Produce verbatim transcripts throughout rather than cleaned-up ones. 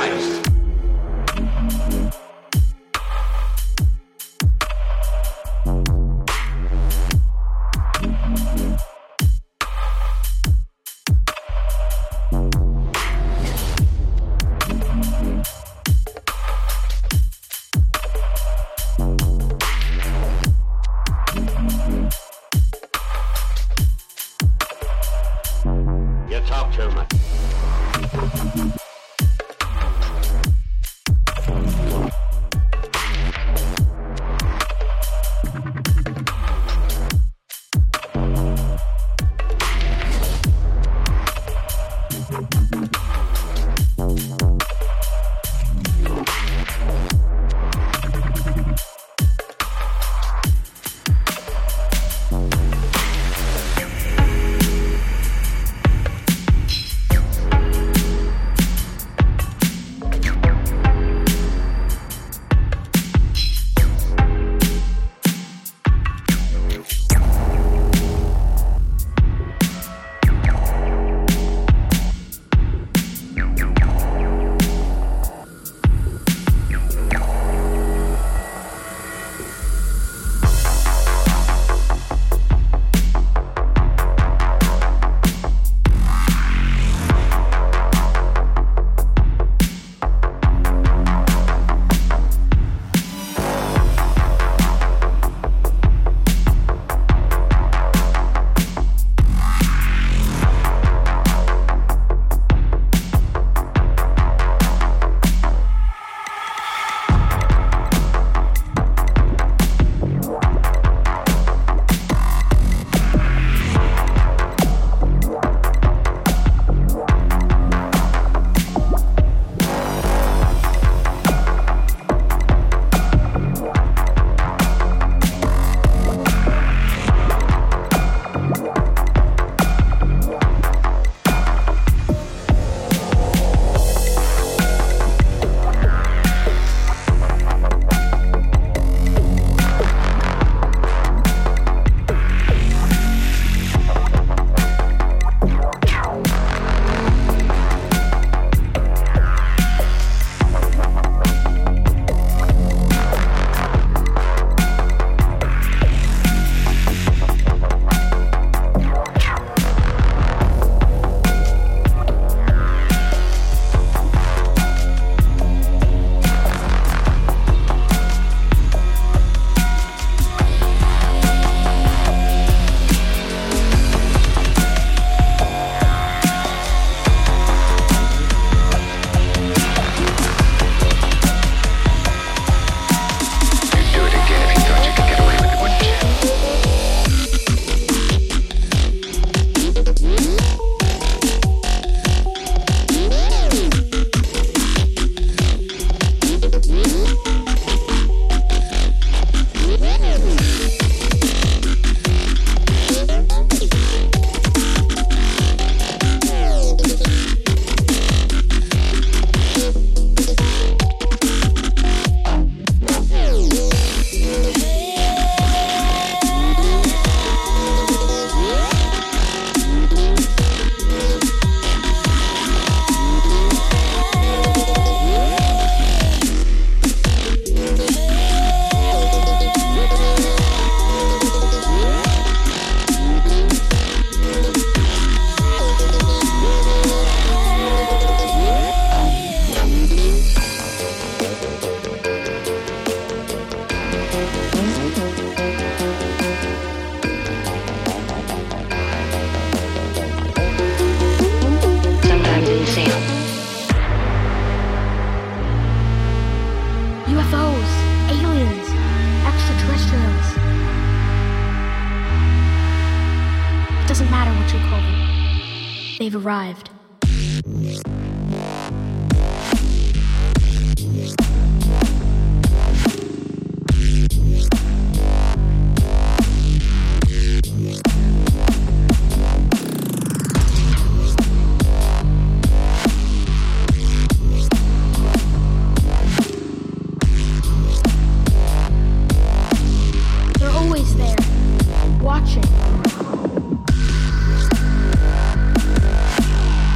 Christ. You talk too much. They've arrived. They're always there, watching.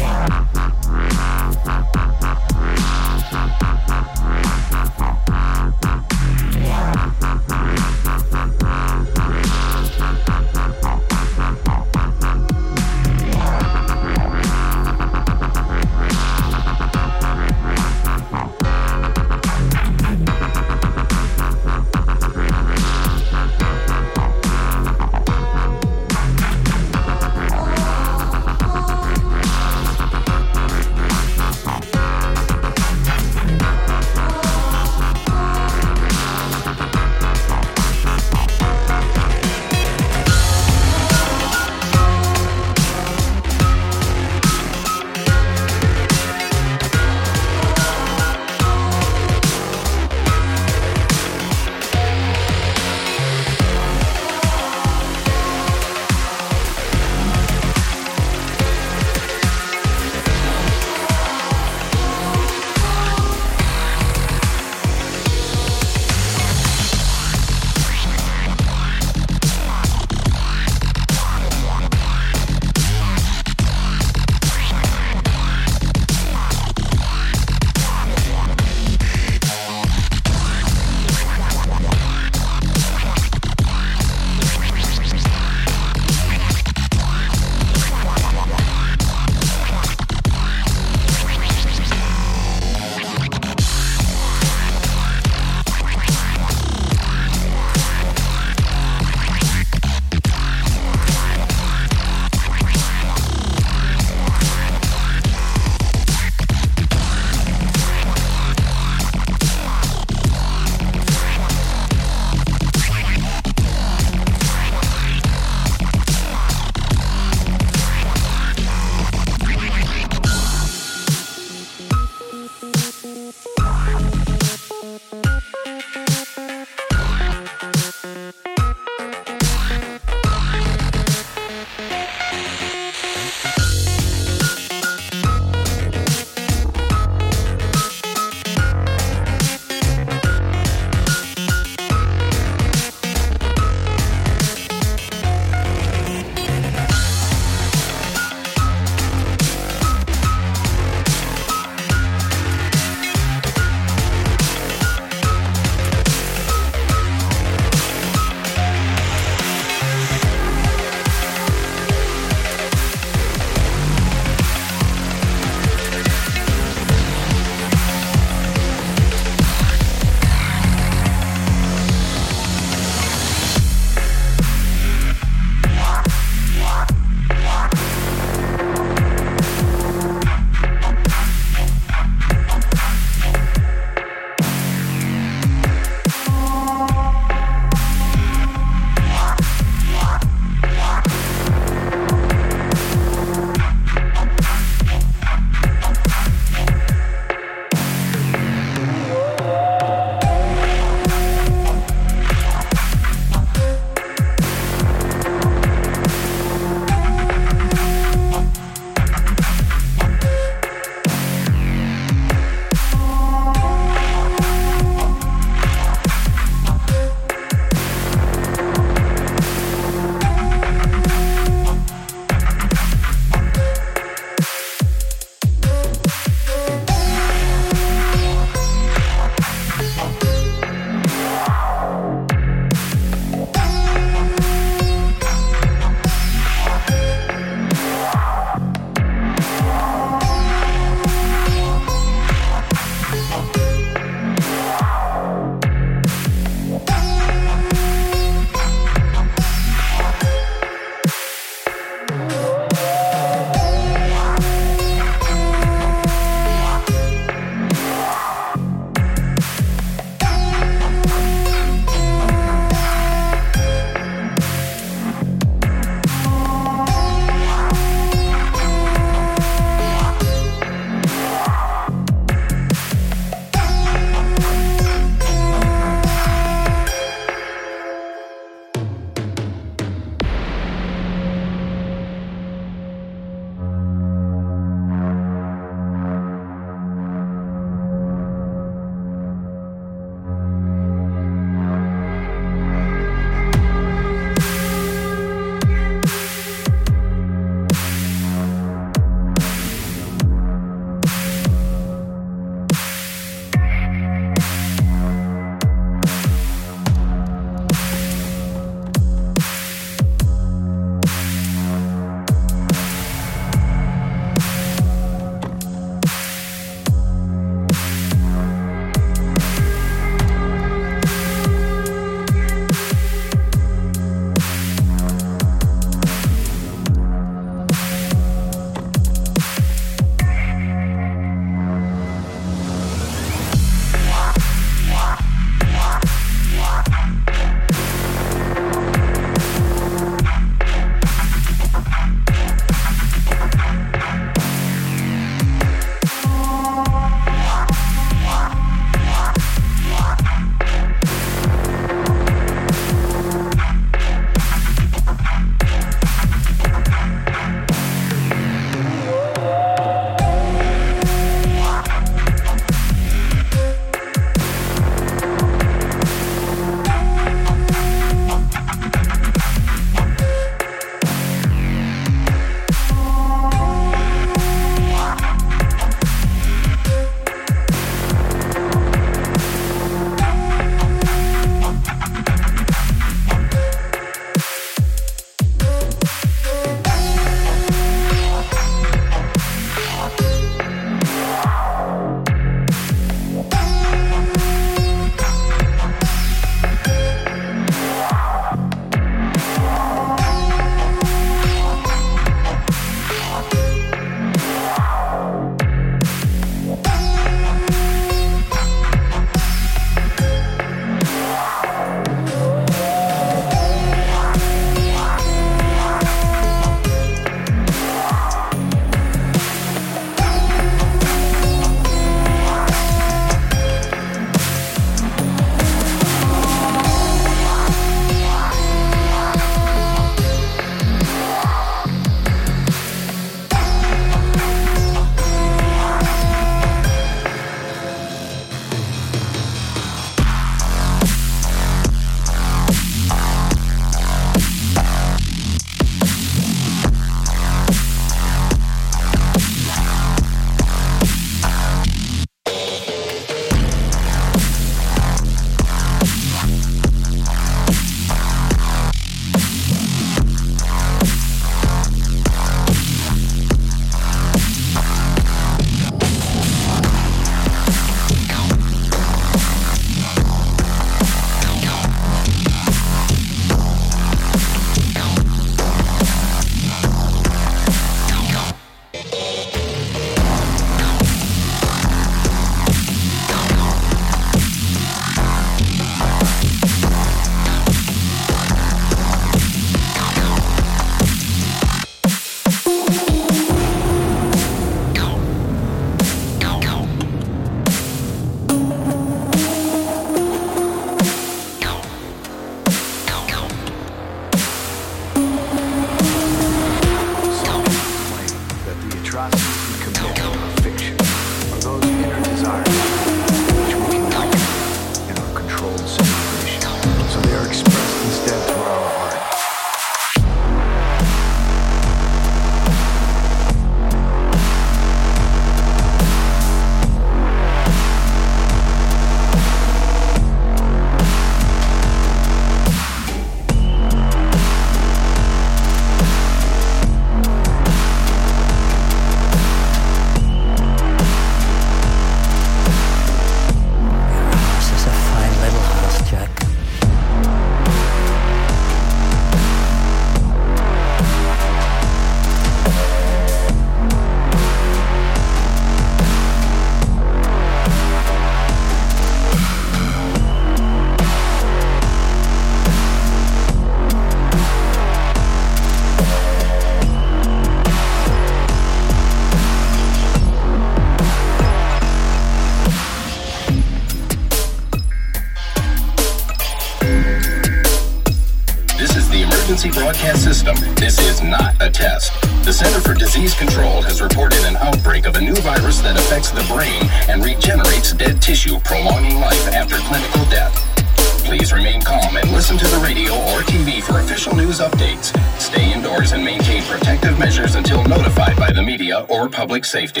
Broadcast system. This is not a test. The Center for Disease Control has reported an outbreak of a new virus that affects the brain and regenerates dead tissue, prolonging life after clinical death. Please remain calm and listen to the radio or T V for official news updates. Stay indoors and maintain protective measures until notified by the media or public safety.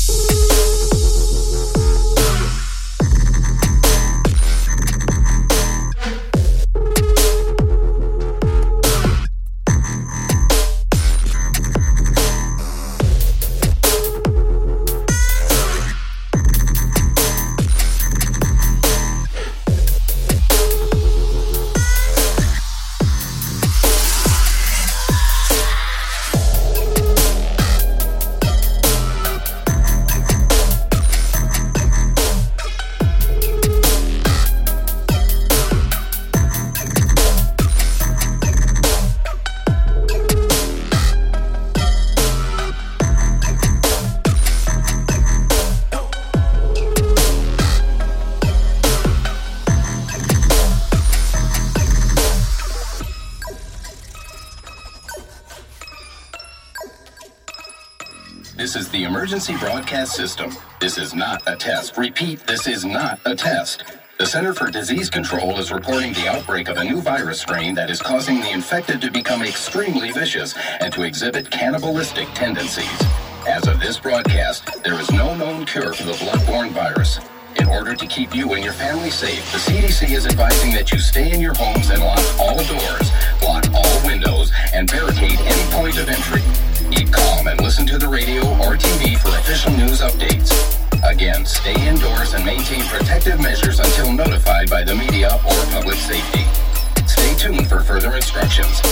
This is the emergency broadcast system. This is not a test. Repeat, this is not a test. The Center for Disease Control is reporting the outbreak of a new virus strain that is causing the infected to become extremely vicious and to exhibit cannibalistic tendencies. As of this broadcast, there is no known cure for the blood-borne virus. In order to keep you and your family safe, the C D C is advising that you stay in your homes and lock all doors, block all windows, and barricade any point of entry. Keep calm and listen to the radio or T V for official news updates. Again, stay indoors and maintain protective measures until notified by the media or public safety. Stay tuned for further instructions.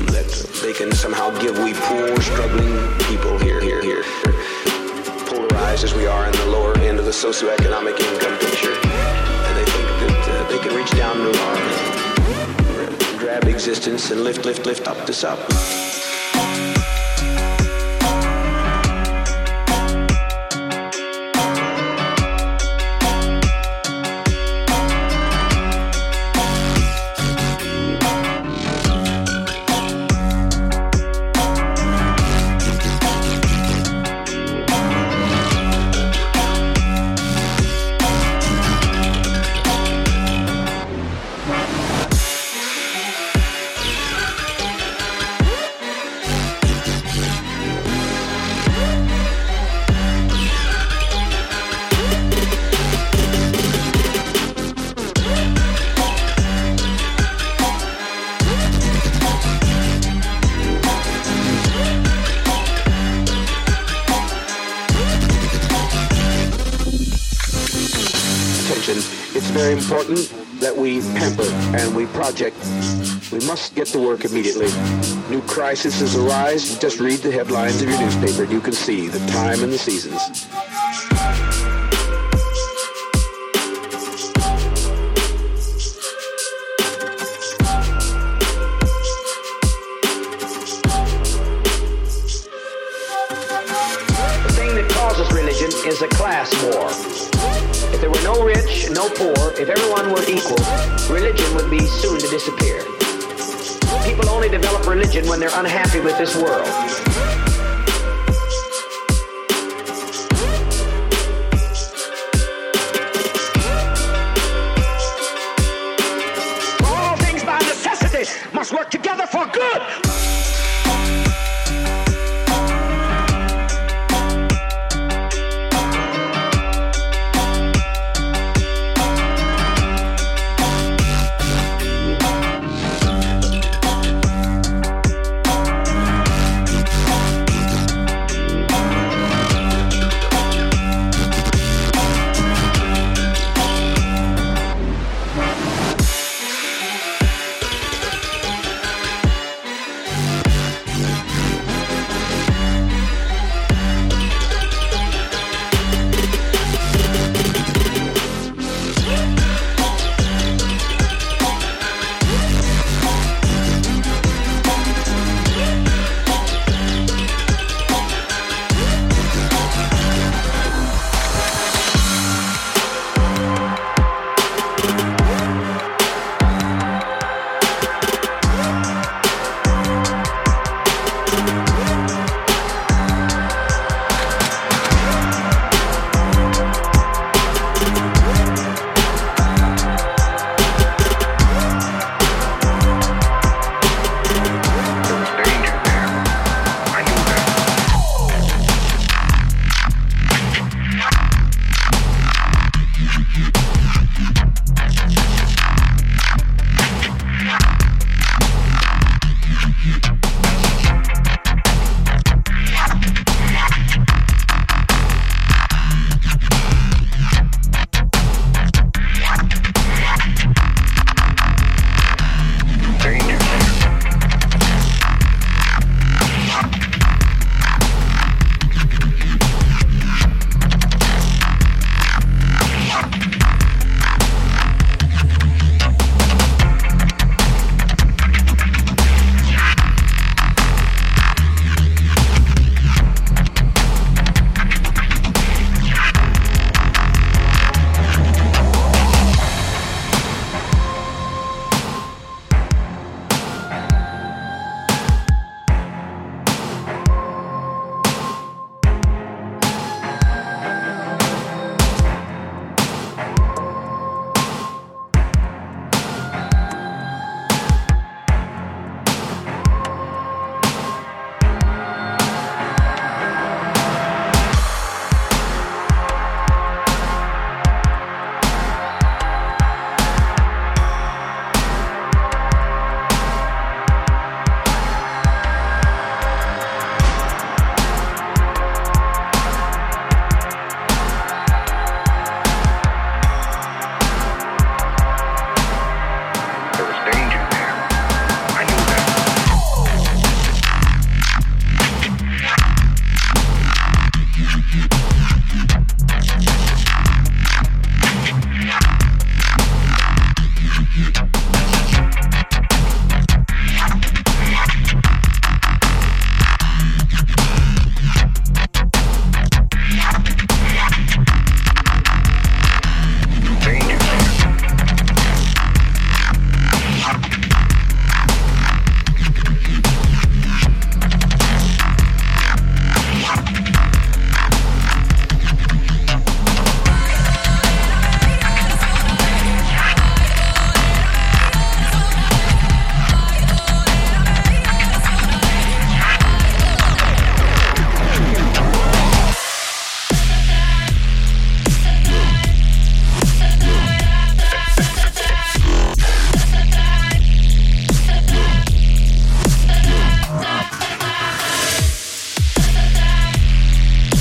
Somehow give we poor, struggling people here, here, here, polarized marginalized as we are in the lower end of the socioeconomic income picture. And they think that uh, they can reach down to our drab existence and lift, lift, lift up this up. It's very important that we pamper and we project. We must get to work immediately. New crises arise. Just read the headlines of your newspaper and you can see the time and the seasons. The thing that causes religion is a class war. If there were no rich, no poor, if everyone were equal, religion would be soon to disappear. People only develop religion when they're unhappy with this world. All things by necessity must work together for good.